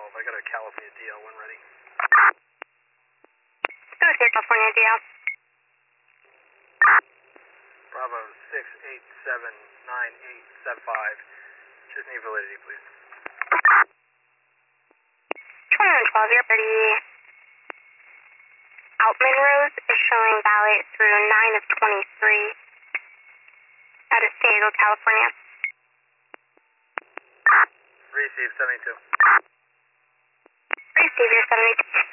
I got a California DL when ready. Go to California DL. Bravo 6879875. Just need validity, please. 2112, you're ready. Outman Road is showing valid through 9 of 23 out of San Diego, California. Receive 72. Receive your 72.